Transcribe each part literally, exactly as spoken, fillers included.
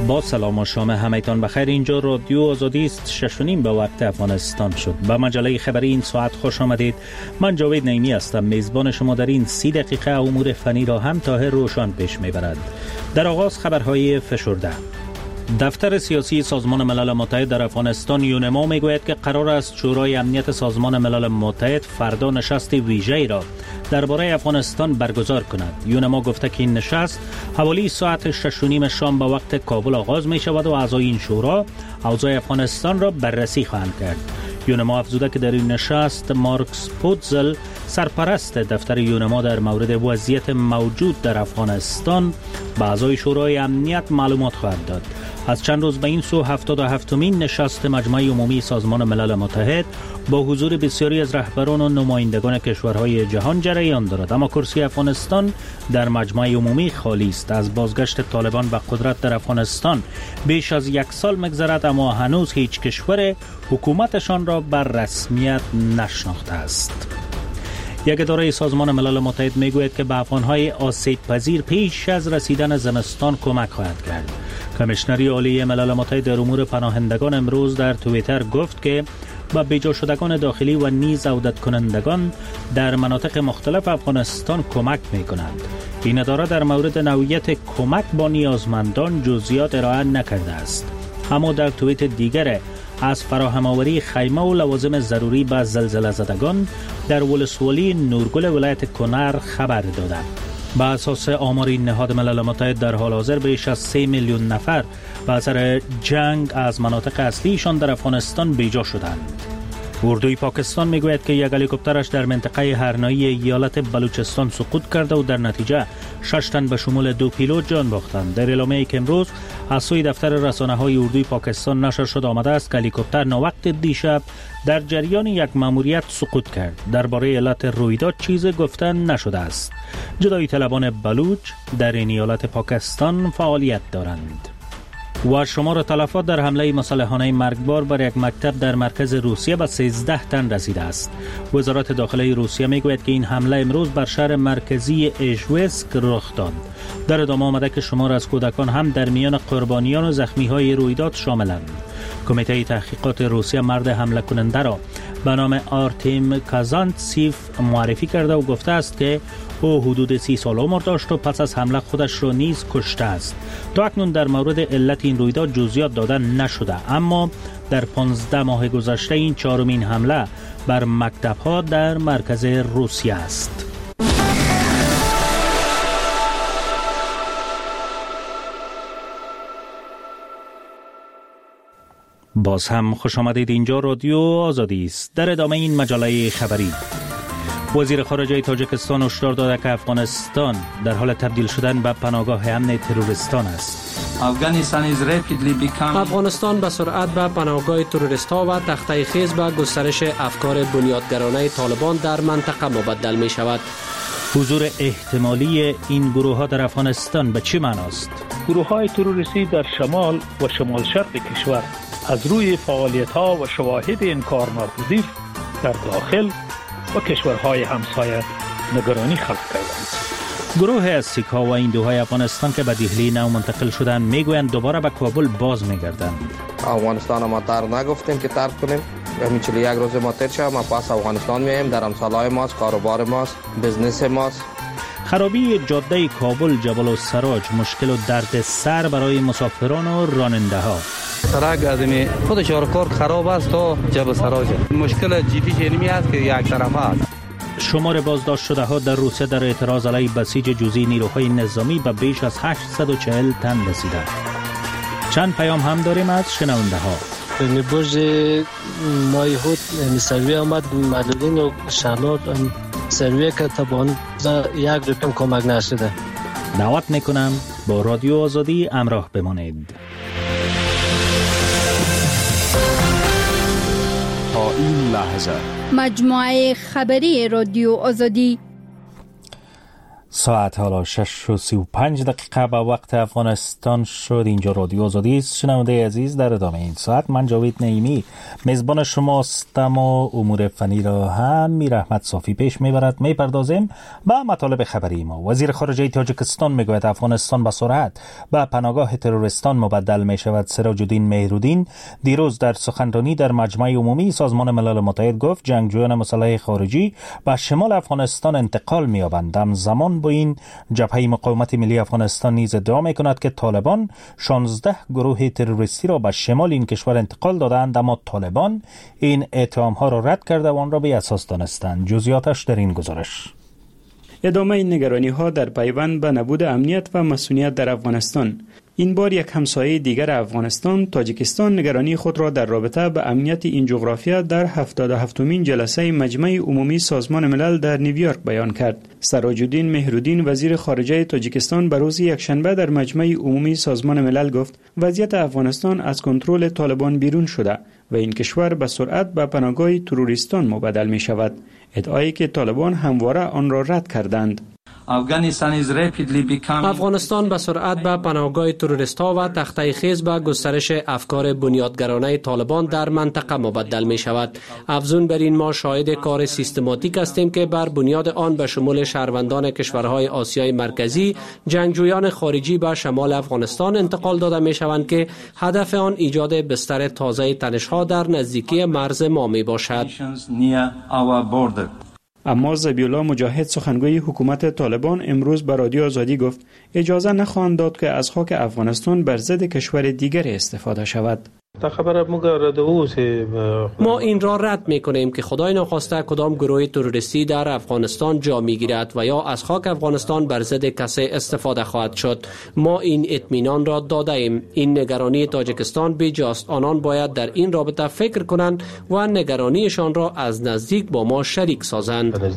با سلام و شام همایتان بخیر. اینجا رادیو آزادی است. شش و نیم به وقت افغانستان شد. به مجله خبری این ساعت خوش آمدید. من جاوید نعیمی هستم، میزبان شما در این سی دقیقه. امور فنی را هم طاهر روشان پیش میبرد. در آغاز خبرهای فشرده. دفتر سیاسی سازمان ملل متحد در افغانستان یونما میگوید که قرار است شورای امنیت سازمان ملل متحد فردا نشست ویژه‌ای را درباره افغانستان برگزار کند. یونما گفته که این نشست حوالی ساعت شش و نیم شام به وقت کابل آغاز می شود و اعضای این شورا اوضاع افغانستان را بررسی خواهند کرد. یونما افزوده که در این نشست مارکس پوتزل، سرپرست دفتر یونما، در مورد وضعیت موجود در افغانستان به اعضای شورای امنیت معلومات خواهد داد. از چند روز به این سو هفتاد و هفتمین نشست مجمع عمومی سازمان ملل متحد با حضور بسیاری از رهبران و نمایندگان کشورهای جهان جریان دارد، اما کرسی افغانستان در مجمع عمومی خالی است. از بازگشت طالبان به قدرت در افغانستان بیش از یک سال می‌گذرد، اما هنوز هیچ کشور حکومتشان را بر رسمیت نشناخته است. یک اداره سازمان ملل متحد میگوید که به افغانهای آسیب پذیر پیش از رسیدن زمستان کمک خواهد کرد. کمیشنری عالی ملل متحد در امور پناهندگان امروز در توییتر گفت که با بیجا شدگان داخلی و نیز عودت کنندگان در مناطق مختلف افغانستان کمک می کنند. این اداره در مورد نوعیت کمک با نیازمندان جزئیات ارائه نکرده است، اما در توییت دیگر از فراهم آوری خیمه و لوازم ضروری به زلزله زدگان در ولسوالی نورگل ولایت کنر خبر داده. به اساس آمار نهاد ملل متحد در حال حاضر بیش از سه میلیون نفر به اثر جنگ از مناطق اصلیشان در افغانستان بیجا شدند. اردوی پاکستان میگوید که یک هلیکوپترش در منطقه هرنایی ایالت بلوچستان سقوط کرده و در نتیجه شش تن به شمول دو پیلوت جان باختند. در اعلامیه‌ای که امروز از سوی دفتر رسانه‌های اردوی پاکستان نشر شد آمده است که هلیکوپتر ناوقت دیشب در جریان یک ماموریت سقوط کرد. درباره علت رویداد چیز گفتن نشده است. جدایی طلبان بلوچ در این ایالت پاکستان فعالیت دارند. و شمار تلفات در حمله مسلحانه مرگبار بر یک مکتب در مرکز روسیه به سیزده تن رسیده است. وزارت داخله روسیه میگوید که این حمله امروز بر شهر مرکزی ایژوسک رخ داد. در ادامه آمده که شمار از کودکان هم در میان قربانیان و زخمی‌های رویداد شاملند. کمیته تحقیقات روسیه مرد حمله کننده را به نام آرتیم کازانتسیف معرفی کرده و گفته است که او حدود سی سال عمر داشت و پس از حمله خودش را نیز کشته است. تا اکنون در مورد علت این رویداد جزئیات داده نشده، اما در پانزده ماه گذشته این چهارمین حمله بر مکتب‌ها در مرکز روسیه است. باز هم خوش آمدید. اینجا رادیو آزادی است. در ادامه این مجله خبری، وزیر خارجه تاجیکستان هشدار داده که افغانستان در حال تبدیل شدن به پناهگاه امن تروریستان است. افغانستان به سرعت به پناهگاه تروریست‌ها و تخته خیز به گسترش افکار بنیادگرانه طالبان در منطقه مبدل می شود. حضور احتمالی این گروه‌ها در افغانستان به چه معناست؟ گروه‌های تروریستی در شمال و شمال شرق کشور از روی فعالیت‌ها و شواهد انکار ناپذیر در داخل و کشورهای همسایه نگرانی خلق کردند. گروه از سیک‌ها و هندوهای افغانستان که به دهلی نو منتقل شدند میگویند دوباره به کابل باز میگردند. افغانستان ما تر نگفتیم که ترک کنیم. همین چهل و یک روز ما تر شد ما پاس افغانستان میایم. در امسالای ماست، کاروبار ماست، بزنس ماست. خرابی جاده کابل جبل السراج مشکل و درد سر برای مسافران و راننده ها. سرک از این خود شارکار خراب است تا جبل السراج. مشکل جدی چنمی است که یک طرفه است. شمار بازداشت شده ها در روسیه در اعتراض علیه بسیج جزئی نیروهای نظامی به بیش از هشتصد و چهل تن رسیده. چند پیام هم داریم از شنونده ها. این برج مایهود سروی آمد معلولین و شهلات سروی که تبان یک رقم کمک نشده. دعوت میکنم با رادیو آزادی همراه بمانید. تا این لحظه مجموعه خبری رادیو آزادی. ساعت حالا شش و سی و پنج دقیقه به وقت افغانستان شد. اینجا رادیو آزادی است. شنونده عزیز، در ادامه این ساعت من جاوید نعیمی میزبان شماستم و امور فنی را هم میر احمد صافی پیش میبرد. میپردازیم به مطالب خبری ما. وزیر خارجه تاجیکستان میگوید افغانستان به سرعت به پناهگاه تروریستان مبدل میشود. سراج الدین مهرالدین دیروز در سخنرانی در مجمع عمومی سازمان ملل متحد گفت جنگجویان مسلح خارجی به شمال افغانستان انتقال می‌یابند. همزمان با این جبهه مقاومت ملی افغانستان نیز ادعا می‌کند که طالبان شانزده گروه تروریستی را به شمال این کشور انتقال دادند، اما طالبان این اتهام‌ها را رد کرده و آن را بی اساس دانستند. جزئیاتش در این گزارش. ادامه این نگرانی‌ها در پیوند به نبود امنیت و مسئولیت در افغانستان. این بار یک همسایه دیگر افغانستان، تاجیکستان، نگرانی خود را در رابطه با امنیت این جغرافیا در هفتاد و هفتمین جلسه مجمع عمومی سازمان ملل در نیویورک بیان کرد. سراج الدین مهرالدین وزیر خارجه تاجیکستان به روز یکشنبه در مجمع عمومی سازمان ملل گفت وضعیت افغانستان از کنترل طالبان بیرون شده و این کشور به سرعت به پناهگاه تروریستان مبدل می شود. ادعایی که طالبان همواره آن را رد کردند. افغانستان به سرعت به پناهگاه تروریست‌ها و تخته خیز به گسترش افکار بنیادگرانه طالبان در منطقه مبدل می شود. افزون بر این ما شاهد کار سیستماتیک هستیم که بر بنیاد آن به شمول شهروندان کشورهای آسیای مرکزی جنگجویان خارجی به شمال افغانستان انتقال داده می شوند که هدف آن ایجاد بستر تازه تنش‌ها در نزدیکی مرز ما می باشد. اما ذبیح‌الله مجاهد سخنگوی حکومت طالبان امروز به رادیو آزادی گفت اجازه نخواهند داد که از خاک افغانستان بر ضد کشور دیگر استفاده شود. ما این را رد می کنیم که خدای ناخواسته کدام گروه تروریستی در افغانستان جا می گیرد و یا از خاک افغانستان بر ضد کسی استفاده خواهد شد. ما این اطمینان را داده ایم. این نگرانی تاجیکستان بیجاست. آنان باید در این رابطه فکر کنند و نگرانیشان را از نزدیک با ما شریک سازند.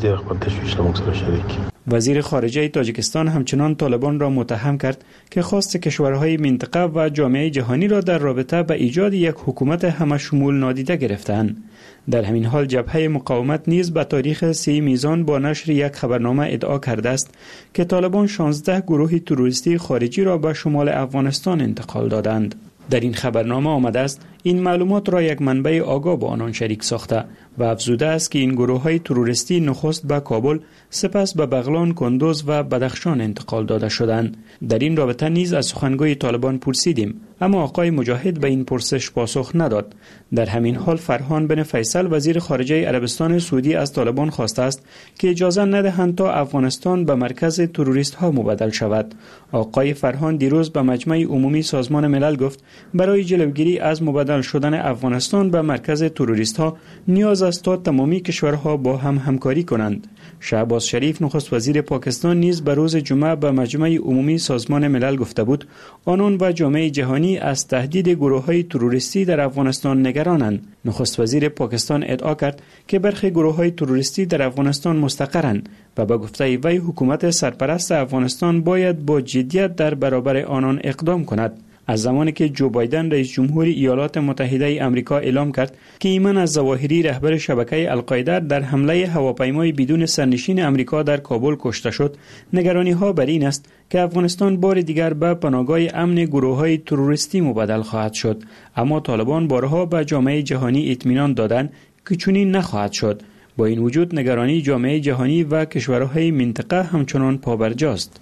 وزیر خارجه تاجیکستان همچنان طالبان را متهم کرد که خواست کشورهای منطقه و جامعه جهانی را در رابطه با ایجاد یک حکومت همشمول نادیده گرفتند. در همین حال جبهه مقاومت نیز به تاریخ سی میزان با نشر یک خبرنامه ادعا کرده است که طالبان شانزده گروه تروریستی خارجی را به شمال افغانستان انتقال دادند. در این خبرنامه آمده است این معلومات را یک منبع آگاه با آنان شریک ساخته و افزوده است که این گروه‌های تروریستی نخست به کابل، سپس به بغلان، کندوز و بدخشان انتقال داده شدند. در این رابطه نیز از سخنگوی طالبان پرسیدیم، اما آقای مجاهد به این پرسش پاسخ نداد. در همین حال فرهان بن فیصل وزیر خارجه عربستان سعودی از طالبان خواسته است که اجازه ندهند تا افغانستان به مرکز تروریست ها مبدل شود. آقای فرهان دیروز به مجمع عمومی سازمان ملل گفت برای جلوگیری از مبدل شدن افغانستان به مرکز تروریست ها نیاز است تا تمامی کشورها با هم همکاری کنند. شهباز شریف نخست وزیر پاکستان نیز به روز جمعه به مجمع عمومی سازمان ملل گفته بود آنان و جامعه جهانی از تهدید گروه‌های تروریستی در افغانستان نگرانند. نخست وزیر پاکستان ادعا کرد که برخی گروه‌های تروریستی در افغانستان مستقرند و به گفته وی حکومت سرپرست افغانستان باید با جدیت در برابر آنان اقدام کند. از زمانی که جو بایدن رئیس جمهور ایالات متحده آمریکا اعلام کرد که ایمن الظواهری رهبر شبکه القاعده در حمله هواپیمای بدون سرنشین آمریکا در کابل کشته شد، نگرانی‌ها بر این است که افغانستان بار دیگر به پناهگاه امن گروه‌های تروریستی مبدل خواهد شد. اما طالبان بارها به جامعه جهانی اطمینان دادند که چنین نخواهد شد. با این وجود نگرانی جامعه جهانی و کشورهای منطقه همچنان پابرجاست.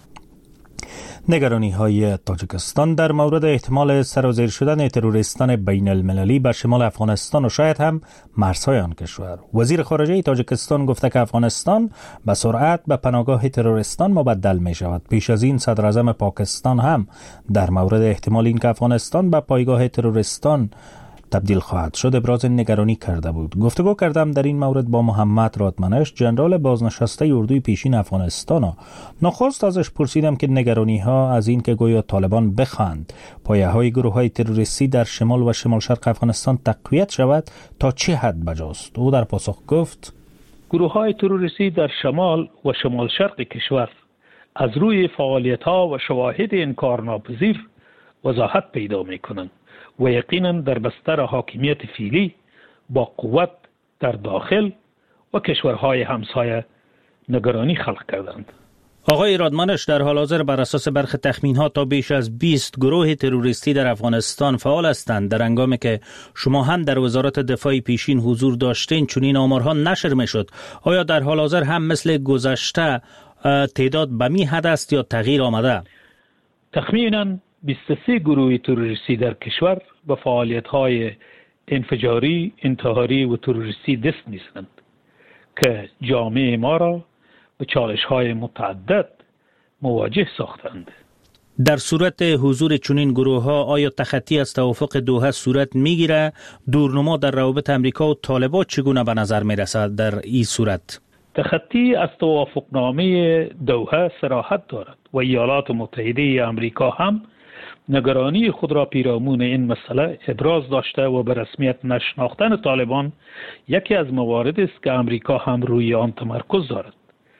نگرانی های تاجیکستان در مورد احتمال سرازیر شدن تروریستان بین المللی به شمال افغانستان و شاید هم مرزهای آن کشور. وزیر خارجه تاجیکستان گفته که افغانستان به سرعت به پناهگاه تروریستان مبدل می شود. پیش از این صدر اعظم پاکستان هم در مورد احتمال این که افغانستان به پایگاه تروریستان تبدیل خواهد شد ابراز نگرانی کرده بود. گفتگو کردم در این مورد با محمد رادمنش، جنرال بازنشسته اردوی پیشین افغانستان. نخست ازش پرسیدم که نگرانی ها از این که گویا طالبان بخواهند پایه های گروه های تروریستی در شمال و شمال شرق افغانستان تقویت شود تا چه حد بجاست. او در پاسخ گفت گروه های تروریستی در شمال و شمال شرق کشور از روی فعالیت ها و شواهد انکارناپذیر وضاحت پیدا می کنند و یقینا در بستر حاکمیت فعلی با قوت در داخل و کشورهای همسایه نگرانی خلق کردند. آقای رادمانش، در حال حاضر بر اساس برخی تخمین‌ها تا بیش از بیست گروه تروریستی در افغانستان فعال هستند. در هنگامی که شما هم در وزارت دفاع پیشین حضور داشتین چنین آمارها نشر می‌شد. آیا در حال حاضر هم مثل گذشته تعداد به می حد است یا تغییر آمده؟ تخمینا بیست و سه گروه تروریستی در کشور به فعالیت‌های انفجاری، انتحاری و تروریستی دست می‌زنند که جامعه ما را به چالش‌های متعدد مواجه ساختند. در صورت حضور چنین گروه‌ها آیا تخطی از توافق دوحه صورت می‌گیرد؟ دورنما در روابط امریکا و طالبان چگونه به نظر می‌رسد در این صورت؟ تخطی از توافقنامه دوحه صراحت دارد و ایالات متحده آمریکا هم نگرانی خود را پیرامون این مسئله ابراز داشته و به رسمیت نشناختن طالبان یکی از مواردی است که آمریکا هم روی آن تمرکز دارد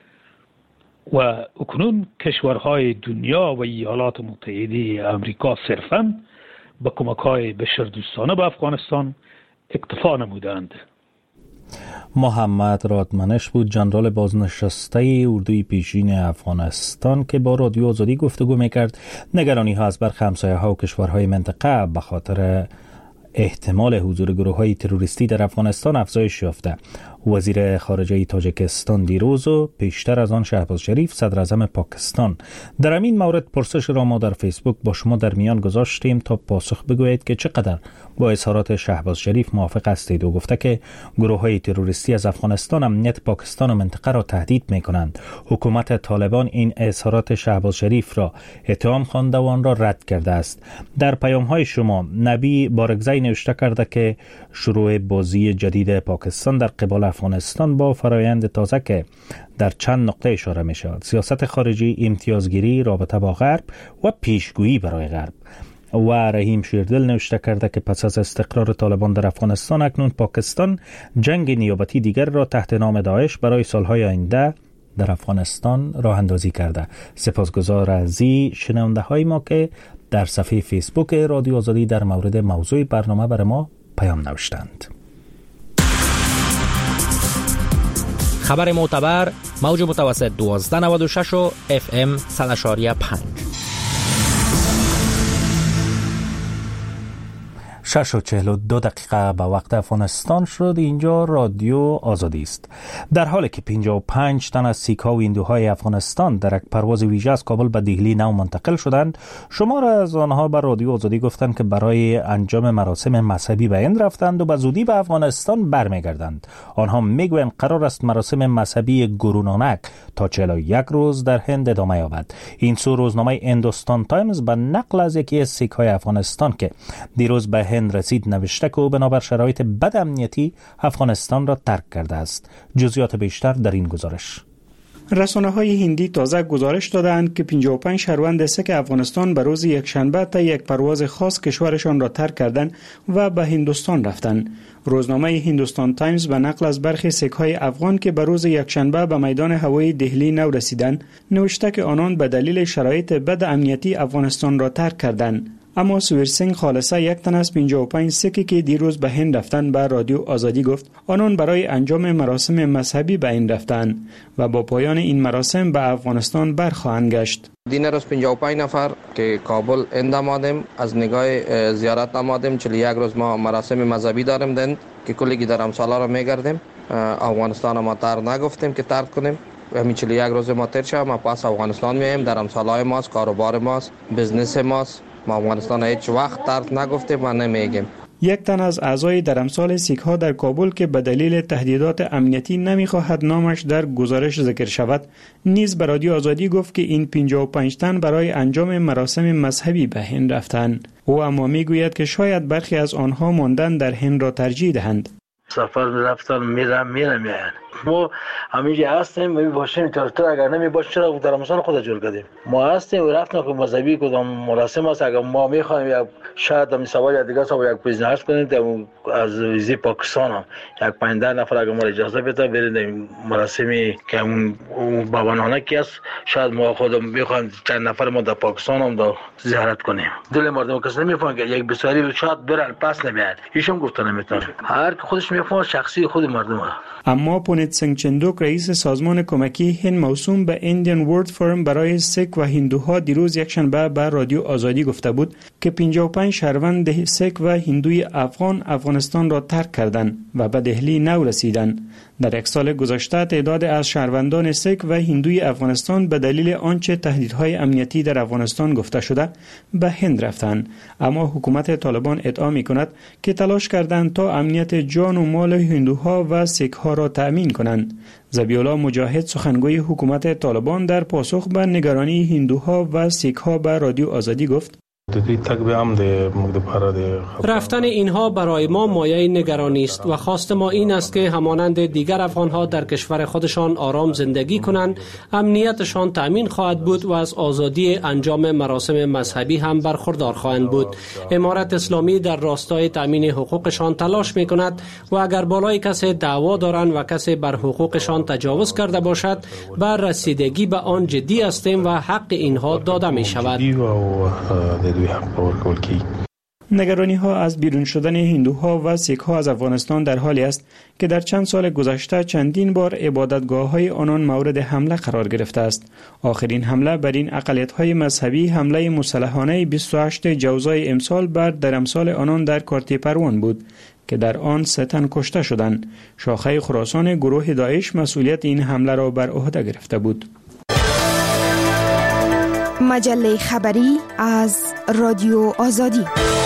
و اکنون کشورهای دنیا و ایالات متحده آمریکا صرفاً به کمک‌های بشردوستانه به افغانستان اکتفا نمودند. محمد رادمانش بود، ژنرال بازنشسته اردوی پیشین افغانستان که با رادیو آزادی گفتگو میکرد. نگرانی ها از برخی همسایه‌ها و کشورهای منطقه به خاطر احتمال حضور گروه‌های تروریستی در افغانستان افزایش یافته. وزیر خارجه تاجیکستان دیروز و پیشتر از آن شهباز شریف صدر اعظم پاکستان در همین مورد پرسش را ما در فیسبوک با شما در میان گذاشتیم تا پاسخ بگویید که چقدر با اظهارات شهباز شریف موافق هستید و گفته که گروه‌های تروریستی از افغانستان امنیت پاکستان و منطقه را تهدید می‌کنند. حکومت طالبان این اظهارات شهباز شریف را اتهام خوانده و آن را رد کرده است. در پیام‌های شما نبی بارگزای نوشته کرده که شروع بازی جدید پاکستان در قبال افغانستان با فرایند تازه که در چند نقطه اشاره می شود: سیاست خارجی، امتیازگیری، رابطه با غرب و پیشگویی برای غرب. و رحیم شیردل نوشته کرده که پس از استقرار طالبان در افغانستان اکنون پاکستان جنگ نیابتی دیگر را تحت نام داعش برای سالهای آینده در افغانستان راه اندازی کرده. سپاسگزار از شنونده های ما که در صفحه فیسبوک رادیو آزادی در مورد موضوع برنامه برای ما پیام نوشتند. خبر معتبر، موج متوسط دوازده نود و شش و اف ام صد و شش و پنج. شش و چهل و دو دقیقه به وقت افغانستان شد. اینجا رادیو آزادی است. در حالی که پنجاه و پنج تن از سیک ها و هندوهای افغانستان در یک پرواز ویژه از کابل به دهلی نو منتقل شدند، شما را از آنها به رادیو آزادی گفتند که برای انجام مراسم مذهبی به هند رفتند و به زودی به افغانستان برمیگردند. آنها میگویند قرار است مراسم مذهبی گرونانک تا چهل و یک روز در هند ادامه یابد. این سو روزنامه هندوستان تایمز به نقل از یکی از سیک های افغانستان که دیروز به هند رسید نوشته که او بنابر شرایط بد امنیتی افغانستان را ترک کرده است. جزئیات بیشتر در این گزارش. رسانه‌های هندی تازه گزارش دادند که پنجاه و پنج شهروند سیک افغانستان به روز یکشنبه تا یک پرواز خاص کشورشان را ترک کردند و به هندوستان رفتند. روزنامه هندوستان تایمز به نقل از برخی سیک‌های افغان که به روز یکشنبه به میدان هوایی دهلی نو رسیدند نوشته که آنان به دلیل شرایط بد امنیتی افغانستان را ترک کردند. اما سویر سینگ خالصه یک تن از پنجاه و پنج سیکی که دیروز به هند رفتند به رادیو آزادی گفت آنان برای انجام مراسم مذهبی به هند رفتند و با پایان این مراسم به افغانستان برخواهند گشت. دین روز پنجاه و پنج نفر که کابل هند آمدیم، از نگاه زیارت آمدیم. چهل و یک روز ما مراسم مذهبی داریم دند که کلی در امسالا را میگردیم. افغانستان ما تر نگفتیم که ترک کنیم. همین چهل و یک روز ما تر شد ما پاس افغانستان میایم. در امسالای ماست، کاروبار ماست، بزنس ماست. ما افغانستان هیچ وقت ترک نگفتیم و نمیگیم. یک تن از اعضای درمسال سیک ها در کابل که به دلیل تهدیدات امنیتی نمیخواهد نامش در گزارش ذکر شود نیز به رادیو آزادی گفت که این پنجاه و پنج تن برای انجام مراسم مذهبی به هند رفتند. او اما میگوید که شاید برخی از آنها ماندن در هند را ترجیح دهند. سفر رفتن میرم میرم میان ما همینجا هستیم می باشیم تا اگر نمی باشیم چرا در مسان خود جور کردیم ما هستیم و رفتن که مذهبی کدام مراسم است اگر ما میخوایم یا شاید هم سوال دیگه سوال یک بیزنس کنیم از ویزی پاکستان هم یک پنجاه نفر اگر ما اجازه بده بریم مراسمی که اون بابانانه کی است شاید ما خودم میخوایم چند نفر ما در پاکستان هم در زیارت کنیم. دل مردم کس نمیفهمه که یک بسیاری شاید برن پس نمیاد هیچ هم گفتن نمیتونه هر کی خودش میفهمه شخصی خود مردم ها. اما پونیت سنگ چندوک رئیس سازمان کمکی هند موسوم به ایندین ورلد فورم برای سیک و هندوها دیروز یکشنبه به رادیو آزادی گفته بود که پنجاه و پنج شهروند سیک و هندوی افغان افغانستان را ترک کردند و به دهلی نو رسیدند. در یک سال گذشته تعداد از شهروندان سیک و هندوی افغانستان به دلیل آنچه تهدیدهای امنیتی در افغانستان گفته شده به هند رفتند، اما حکومت طالبان ادعا می‌کند که تلاش کردند تا امنیت جان و مال هندوها و سیک‌ها را تأمین کنند. ذبیح‌الله مجاهد سخنگوی حکومت طالبان در پاسخ به نگرانی هندوها و سیک‌ها به رادیو آزادی گفت: رفتن اینها برای ما مایه نگرانی است و خواست ما این است که همانند دیگر افغانها در کشور خودشان آرام زندگی کنند، امنیتشان تأمین خواهد بود و از آزادی انجام مراسم مذهبی هم برخوردار خواهند بود. امارت اسلامی در راستای تأمین حقوقشان تلاش می کند و اگر بالای کسی دعوا دارند و کسی بر حقوقشان تجاوز کرده باشد، بر رسیدگی به آن جدی هستیم و حق اینها داده می شود. نگرانی ها از بیرون شدن هندوها و سیک ها از افغانستان در حالی است که در چند سال گذشته چندین بار عبادتگاه های آنان مورد حمله قرار گرفته است. آخرین حمله بر این اقلیت های مذهبی حمله مسلحانه بیست و هشتم جوزای امسال بر درمسال آنان در کارتی پروان بود که در آن سه تن کشته شدند. شاخه خراسان گروه داعش مسئولیت این حمله را بر عهده گرفته بود. مجله خبری از رادیو آزادی.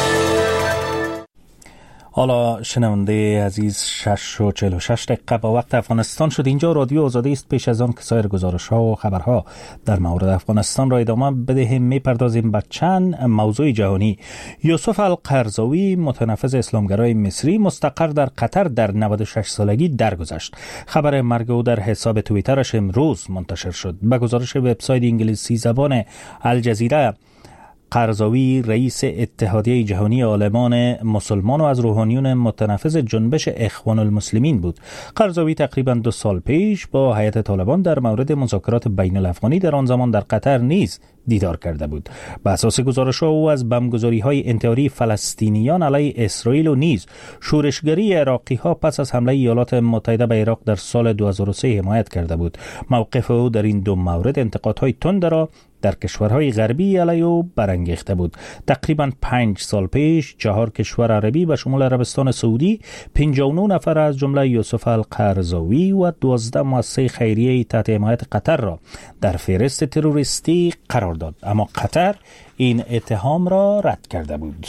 حالا شنونده عزیز شش و چهل و شش دقیقه با وقت افغانستان شد. اینجا رادیو آزادی است. پیش از آن که سایر گزارش ها و خبرها در مورد افغانستان را ادامه بدهیم، میپردازیم به چند موضوع جهانی. یوسف القرضاوی متنفذ اسلامگرای مصری مستقر در قطر در نود و شش سالگی درگذشت. خبر مرگ او در حساب توییترش امروز منتشر شد. به گزارش وبسایت انگلیسی زبان الجزیره، قرضاوی رئیس اتحادیه جهانی عالمان مسلمان و از روحانیون متنفذ جنبش اخوان المسلمین بود. قرضاوی تقریبا دو سال پیش با هیئت طالبان در مورد مذاکرات بین الافغانی در آن زمان در قطر نیز دیدار کرده بود. به اساس گزارش‌ها او از بمبگذاری‌های انتحاری فلسطینیان علیه اسرائیل و نیز شورشگری عراقی‌ها پس از حمله ایالات متحده به عراق در سال دو هزار و سه حمایت کرده بود. موقف او در این دو مورد انتقادهای تند را در کشورهای غربی علیه او برانگیخته بود. تقریبا پنج سال پیش چهار کشور عربی به شمول عربستان سعودی پنجاه و نه نفر از جمله یوسف القرضاوی و دوازده مؤسسه خیریه تحت حمایت قطر را در فهرست تروریستی قرار داد، اما قطر این اتهام را رد کرده بود.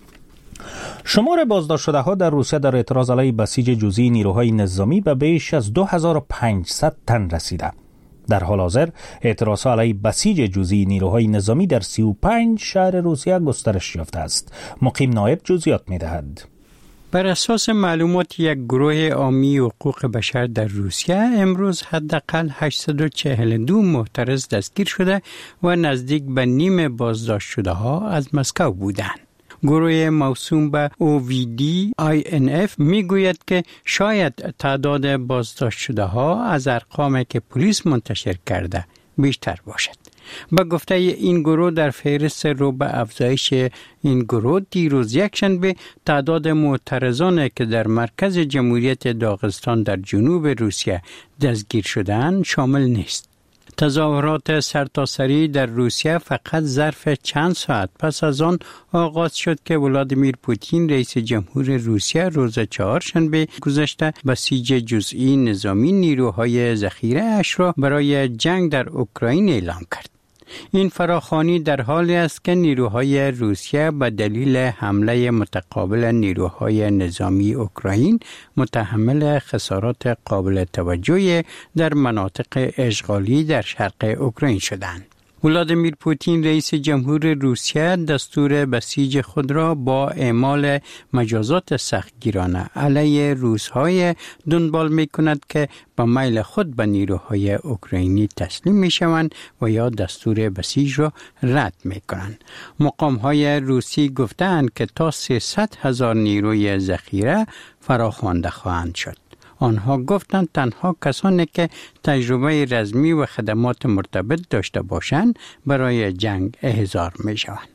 شمار بازداشت شده ها در روسیه در اعتراض علیه بسیج جزئی نیروهای نظامی به بیش از دو هزار و پانصد تن رسیده. در حال حاضر اعتراض علیه بسیج جزئی نیروهای نظامی در سی و پنج شهر روسیه گسترش یافته است. مقیم نایب جزئیات می‌دهد. بر اساس معلومات یک گروه عامی حقوق بشر در روسیه، امروز حداقل هشتصد و چهل و دو معترض دستگیر شده و نزدیک به نیم بازداشت شده ها از مسکو بودند. گروه موسوم به او وی دی آی ان اف می گوید که شاید تعداد بازداشت شده ها از ارقامی که پلیس منتشر کرده بیشتر باشد. با گفته این گروه در فهرست رو به افزایش این گروه دیروز یکشنبه تعداد معترضان که در مرکز جمهوریت داغستان در جنوب روسیه دستگیر شدند شامل نیست. تظاهرات سرتاسری در روسیه فقط ظرف چند ساعت پس از آن آغاز شد که ولادیمیر پوتین رئیس جمهور روسیه روز چهارشنبه گذشته بسیج جزئی نظامی نیروهای ذخیره اش را برای جنگ در اوکراین اعلام کرد. این فراخوانی در حالی است که نیروهای روسیه به دلیل حمله متقابل نیروهای نظامی اوکراین متحمل خسارات قابل توجهی در مناطق اشغالی در شرق اوکراین شدند. ولادیمیر پوتین رئیس جمهور روسیه دستور بسیج خود را با اعمال مجازات سختگیرانه علیه روس‌های دنبال می‌کند که با میل خود به نیروهای اوکراینی تسلیم می‌شوند و یا دستور بسیج را رد می‌کنند. مقام‌های روسی گفتند که تا سیصد هزار نیروی ذخیره فراخوانده خواهند شد. آنها گفتند تنها کسانی که تجربه رزمی و خدمات مرتبط داشته باشند برای جنگ احضار می شوند.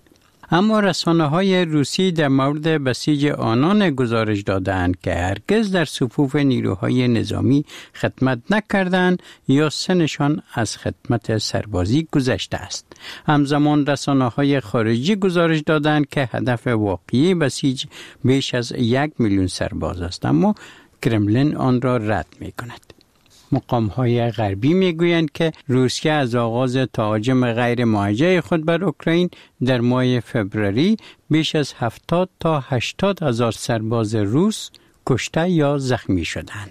اما رسانه های روسی در مورد بسیج آنان گزارش دادند که هرگز در صفوف نیروهای نظامی خدمت نکردند یا سنشان از خدمت سربازی گذشته است. همزمان رسانه های خارجی گزارش دادند که هدف واقعی بسیج بیش از یک میلیون سرباز است، اما کرملین آن را رد می کند. مقام‌های غربی می‌گویند که روسیه از آغاز تهاجم غیر موجه خود بر اوکراین در ماه فوریه بیش از هفتاد تا هشتاد هزار سرباز روس کشته یا زخمی شدند.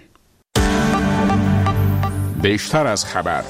بیشتر از خبر.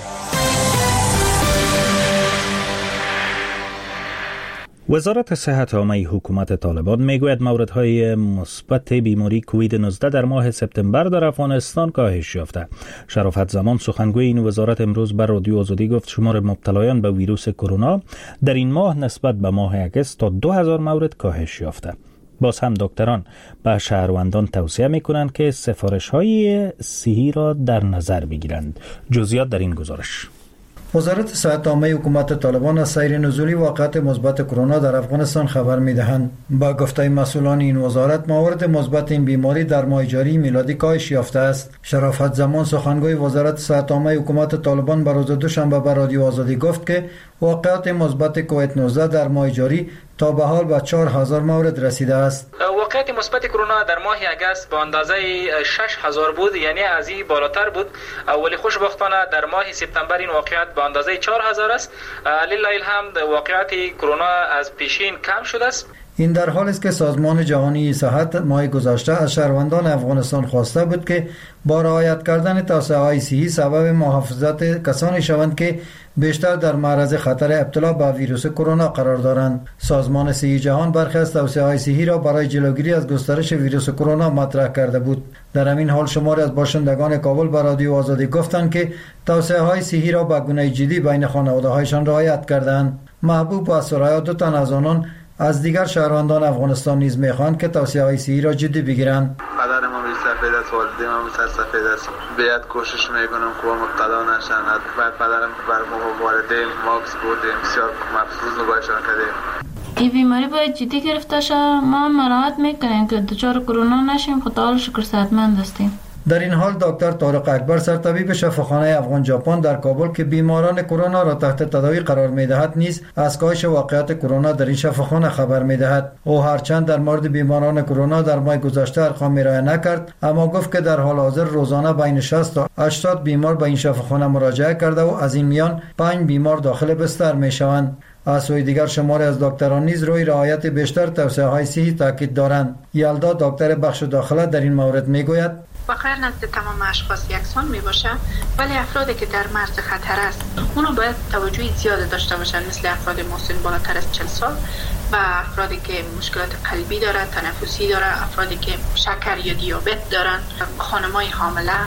وزارت صحت عامه حکومت طالبان میگوید موردهای مثبت بیماری کووید نوزده در ماه سپتامبر در افغانستان کاهش یافته. شرافت زمان سخنگوی این وزارت امروز بر رادیو آزادی گفت شمار مبتلایان به ویروس کرونا در این ماه نسبت به ماه اگست تا دو هزار مورد کاهش یافته. باز هم دکتران به شهروندان توصیه میکنند که سفارش های صحی را در نظر بگیرند. جزئیات در این گزارش. وزارت صحت عامه حکومت طالبان از سیر نزولی واقعات مثبت کرونا در افغانستان خبر می‌دهند. با گفته مسئولان این وزارت موارد مثبت این بیماری در ماه جاری میلادی کاهش یافته است. شرافت زمان سخنگوی وزارت صحت عامه حکومت طالبان بر روز دوشنبه به رادیو آزادی گفت که واقعات مثبت کووید نوزده در ماه جاری تا به حال به چهار هزار مورد رسیده است. واقعات مثبت کرونا در ماه اگست با اندازه شش هزار بود، یعنی از این بالاتر بود، ولی خوشبختانه در ماه سپتامبر این واقعات با اندازه چهار هزار است. لله الحمد واقعات کرونا از پیشین کم شده است. این در حالی است که سازمان جهانی صحت ماه گذشته از شهروندان افغانستان خواسته بود که با رعایت کردن توصیه‌های صحی سبب محافظت کسانی شوند که بیشتر در معرض خطر ابتلا به ویروس کرونا قرار دارند. سازمان صحی جهان برخی از توصیه‌های صحی را برای جلوگیری از گسترش ویروس کرونا مطرح کرده بود. در همین حال شماری از باشندگان کابل به رادیو آزادی گفتند که توصیه‌های صحی را به گونه جدی بین خانواده‌هایشان رعایت کردند. محبوب و سریا دو تن از آنان از دیگر شهروندان افغانستان نیز میخواهند که توصیه‌های صحی را جدی بگیرند. پدر ما به سفید است، والدین ما به سفید است. باید کوشش میکنم که مبتلا نشن. بعد پدرم بر ما والدین ماکس بودیم، بسیار مفروض نگاهشان کردیم. این بیماری باید جدی گرفته شه. ما مراعات میکنیم که دچار کرونا نشیم. خدا رو شکر صحتمند هستیم. در این حال دکتر طارق اکبر سرطبیب شفاخانه افغان ژاپن در کابل که بیماران کرونا را تحت تداوی قرار می‌دهد نیز از کاهش واقعات کرونا در این شفاخانه خبر می‌دهد. او هرچند در مورد بیماران کرونا در ماه گذشته ارقام ارائه نکرد، اما گفت که در حال حاضر روزانه بین شصت تا هشتاد بیمار به این شفاخانه مراجعه کرده و از این میان پنج بیمار داخل بستر می‌شوند. از سوی دیگر شماری از دکتران نیز روی رعایت بیشتر توصیه‌های صحی تاکید دارند. یلدا دکتر بخش داخله در این مورد می‌گوید بخیر نزد تمام اشخاص یکسان می باشه، ولی افرادی که در مرز خطر است اونو باید توجه زیاد داشته باشن، مثل افراد مسن بالاتر از چهل سال و افرادی که مشکلات قلبی دارن، تنفسی دارن، افرادی که شکر یا دیابت دارن، خانمای حامله،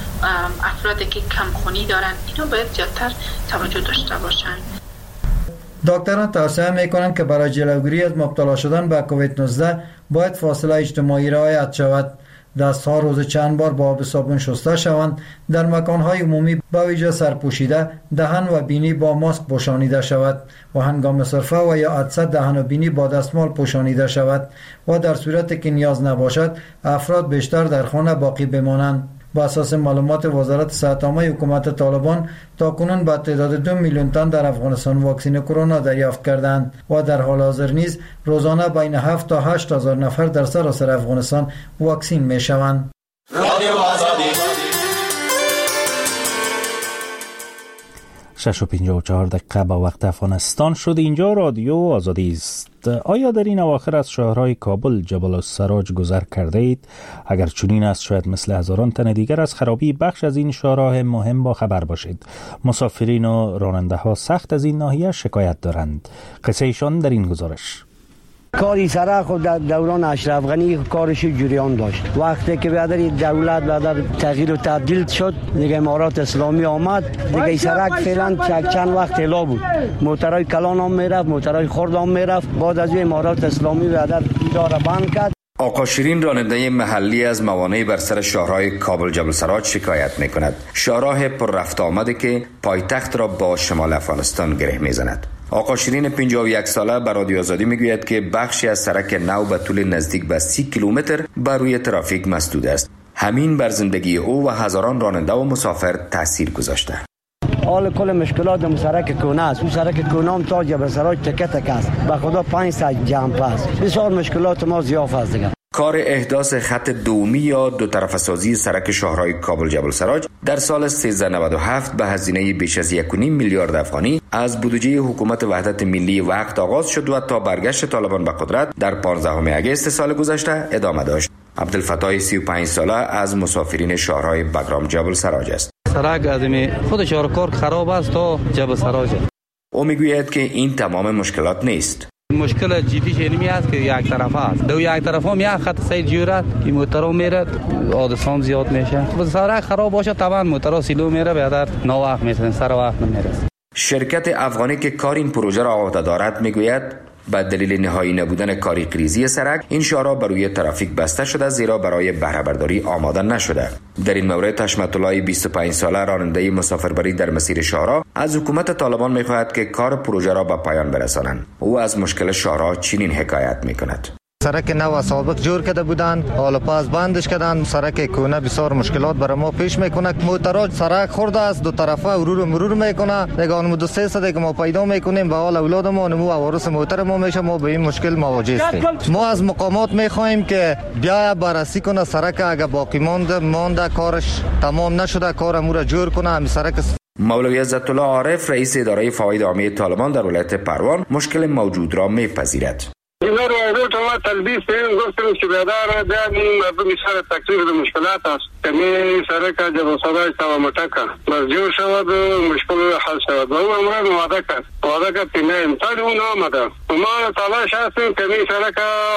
افرادی که کمخونی دارن، اینو باید زیادتر توجه داشته باشن. دکتران توصیه میکنند که برای جلوگیری از مبتلا شدن به کووید نوزده باید فاصله اجتماعی رعایت شود. دستها روز چند بار با آب صابون شسته شوند. در مکانهای عمومی با ویژه سرپوشیده دهن و بینی با ماسک پوشانیده شود و هنگام صرفه و یا عطسه دهن و بینی با دستمال پوشانیده شود و در صورتی که نیاز نباشد افراد بیشتر در خانه باقی بمانند. با اساس معلومات وزارت صحت عامه حکومت طالبان تاکنون به تعداد دو میلیون تن در افغانستان واکسن کرونا دریافت کردند و در حال حاضر نیز روزانه بین هفت تا هشت هزار نفر در سراسر افغانستان واکسن می شوند. شش و پنجاه و چهار دقیقه با وقت افغانستان شد. اینجا رادیو آزادی است. آیا در این اواخر از شهرهای کابل، جبل السراج گذر کرده اید؟ اگر چنین است شاید مثل هزاران تن دیگر از خرابی بخش از این شهرهای مهم با خبر باشید. مسافرین و راننده ها سخت از این ناحیه شکایت دارند. قصه ایشان در این گزارش. کاری سرک خود در دوران اشرف غنی کارش جریان داشت. وقتی که بعد دولت بعد تغییر و تبدیل شد دیگه امارات اسلامی آمد، دیگه سرک فعلا چند وقت الا بود. موترای کلان هم میرفت، موترای خرد هم میرفت. بعد از امارات اسلامی بعد اداره بند کرد. آقا شیرین راننده محلی از موانع بر سر شاهراه کابل جبل سراج شکایت میکند. شاهراه پر رفت آمده که پایتخت را با شمال افغانستان گره میزند. آقا شیرین پنجاه و یک ساله به رادیو آزادی میگوید که بخشی از سرک نو به طول نزدیک به سی کیلومتر بر روی ترافیک مسدود است. همین بر زندگی او و هزاران راننده و مسافر تاثیر گذاشته. حال کل مشکلات در سرک کونه است. اون سرک کونه هم تا جبل سراج تکه تکه است. به خدا پنجصد جمپ است. بسیار مشکلات ما زیاد است دیگه. کار احداث خط دومی یا دو طرفه سازی سرک شاهراه کابل جبل سراج در سال سیزده نود و هفت به هزینه بیش از یک و نیم میلیارد افغانی از بودجه حکومت وحدت ملی وقت آغاز شد و تا برگشت طالبان به قدرت در پانزدهم اگست سال گذشته ادامه داشت. عبدالفتاح سی و پنج ساله از مسافرین شاهراه بگرام جبل سراج است. سرک ازمی خود شاهکار خراب است تا جبل سراج. او میگوید که این تمام مشکلات نیست. مشکل جدی اینمی است که یک طرفه است. دو یک طرف هم یک خط سیر جورت این موترها میره حادثات زیاد میشه. بس سرک خراب باشه طبعا موترها سیلو میره بهتر نه وقت میرسن سر وقت نمیرسه. شرکت افغانی که کار این پروژه را عهده دارد میگوید به دلیل نهایی نبودن کاری ریزی سرک این شارع بر روی ترافیک بسته شده زیرا برای بهره برداری آماده نشده. در این مورد حشمت الله بیست و پنج ساله راننده مسافربری در مسیر شارع از حکومت طالبان میخواهد که کار پروژه را به پایان برسانند. او از مشکل شارع چنین حکایت میکند. سرک نو سابق جور کرده بودن، حالا پس بندش کردن. سرک کونه بسیار مشکلات برای ما پیش میکنه. موتراج سرک خورده است، دو طرفه مرور مرور میکنه. دیگه اون دو سه ساله که ما پیدا میکنیم به حال اولاد ما نمو وارث موتر ما میشه. ما به این مشکل مواجه هستیم. ما از مقامات میخواهیم که بیا بررسی کنه سرک اگه باقی مانده مانده کارش تمام نشده کار امور جور کنه. همین سرک مولوی عزت الله عارف رئیس اداره فواید عامه طالبان در ولایت پروان مشکل موجود را میپذیرد. اینا رو اول ما تلبیس کردیم گفتیم که بیادار بیادیم مردم سر تکلیف در مشکلات است کمی سرک جبل سراج تا متکا بس جور شود مشکل حل شود و او امران وعده کرد وعده کرد که نه امتحال اون آمده ما تلاش هستیم کمی سرک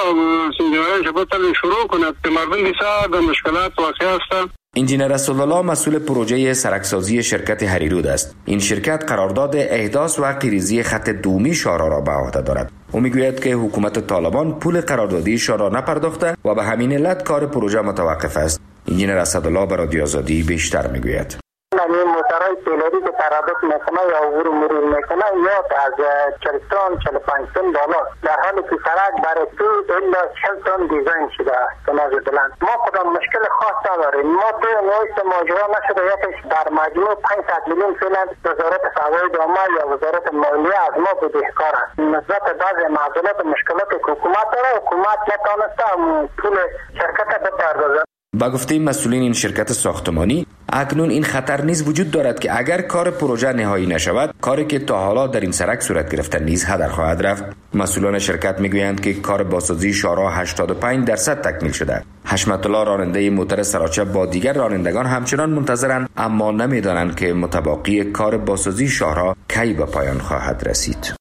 سنجمران شبتل شروع کند که مردم بسیار در مشکلات واقع هستند. انجینر رسولالله مسئول پروژه سرکسازی شرکت هریرود است. این شرکت قرارداد احداث و قیریزی خط دومی شارع را به عهده دارد. او میگوید که حکومت طالبان پول قراردادی شارع نپرداخته و به همین علت کار پروژه متوقف است. انجینر اسدالله به رادیو آزادی بیشتر میگوید. این موترهای پیلری که ترابط میکنه یا عبور مرور میکنه یا از چهل تن چهل و پنج تن بالا در حالی که سرک برای تو الا چهل تن دیزاین شده است. ما کدام مشکل خاص نداریم. ما دو نوعیت ماجرا نشده یکیش در مجموع پانصد میلیون فعلا وزارت فواید عامه یا وزارت مالیه از ما بدهکار است. نسبت بعضی معضلات و مشکلات که حکومت داره حکومت نتونسته پول شرکت بپردازه. با گفته مسئولین این شرکت ساختمانی اکنون این خطر نیز وجود دارد که اگر کار پروژه نهایی نشود کاری که تا حالا در این سرک صورت گرفته نیز هدر خواهد رفت. مسئولان شرکت میگویند که کار بازسازی شارع هشتاد و پنج درصد تکمیل شده. حشمت الله راننده موتر سراچه با دیگر رانندگان همچنان منتظرند اما نمیدانند که متباقی کار بازسازی شارع کی به پایان خواهد رسید.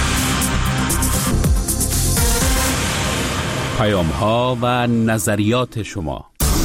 پیام ها و نظریات شما.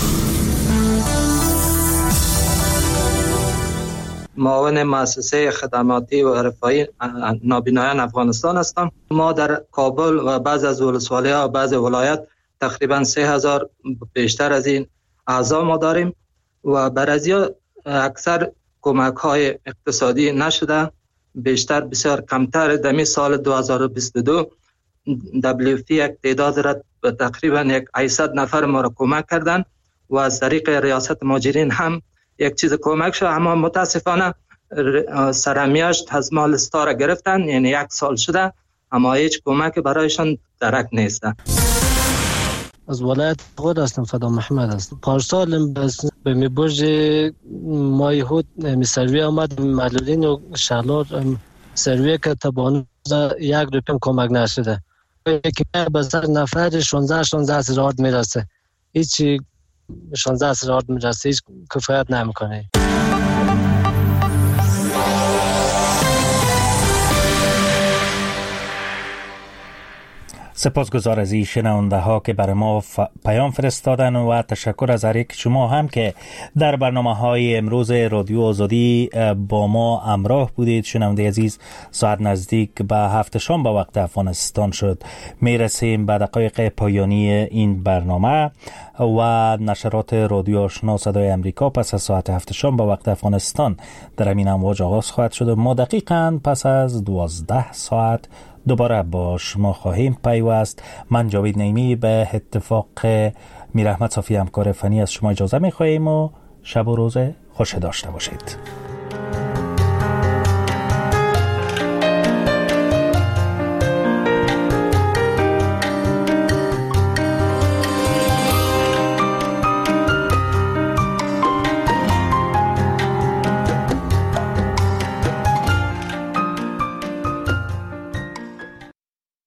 معاون مؤسسه خدماتی و رفاهی نابینایان افغانستان هستم. ما در کابل و بعض از ولسوالی‌ها و بعض ولایت تقریبا سه هزار بیشتر از این اعضا ما داریم و برای اکثر کمک های اقتصادی نشده، بیشتر بسیار کمتر. در سال دو هزار و بیست و دو دبلیو اف یک تعداد را تقریبا یک هشتصد نفر ما را کمک کردن و از طریق ریاست مهاجرین هم یک چیز کمک شد، اما متاسفانه سرمیاشت از مال ستا را گرفتن، یعنی یک سال شده اما هیچ کمک برایشان درک نیست. از ولایت خود هستم، فدا محمد هستم. پارسال به می برج مای هود می سروی آمد معلولین و شهلار سروی که تبان یک روپیم کمک نشده. یکی به سر نفر شانزده شانزده هزار میرسه، هیچی شانزده هزار میرسه، هیچ کفایت نمیکنه. سپاسگزار از این شنونده ها که برای ما ف... پیام فرستادن و تشکر از هر یک شما هم که در برنامه های امروز رادیو آزادی با ما همراه بودید. شنونده عزیز، ساعت نزدیک به هفت شام به وقت افغانستان شد. میرسیم به دقایق پایانی این برنامه و نشرات رادیو آشنا صدای امریکا پس از ساعت هفت شام به وقت افغانستان در همین امواج آغاز خواهد شد. ما دقیقاً پس از دوازده ساعت دوباره با شما خواهیم پیوست. من جاوید نعیمی به اتفاق میر احمد صافی همکار فنی از شما اجازه می خواهیم و شب و روز خوش داشته باشید.